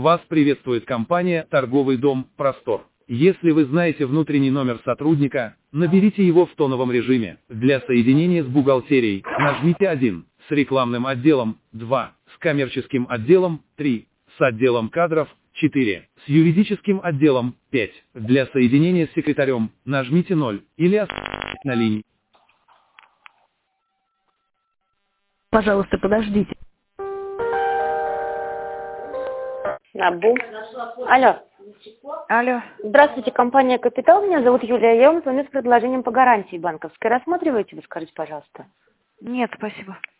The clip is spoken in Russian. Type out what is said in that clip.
Вас приветствует компания «Торговый дом Простор». Если вы знаете внутренний номер сотрудника, наберите его в тоновом режиме. Для соединения с бухгалтерией нажмите 1, с рекламным отделом 2, с коммерческим отделом 3, с отделом кадров 4, с юридическим отделом 5. Для соединения с секретарем нажмите 0 или оставайтесь на линии. Пожалуйста, подождите. Набу. Алло. Алло. Здравствуйте, компания «Капитал». Меня зовут Юлия. Я вам звоню с предложением по гарантии банковской. Рассматриваете, вы скажите, пожалуйста? Нет, спасибо.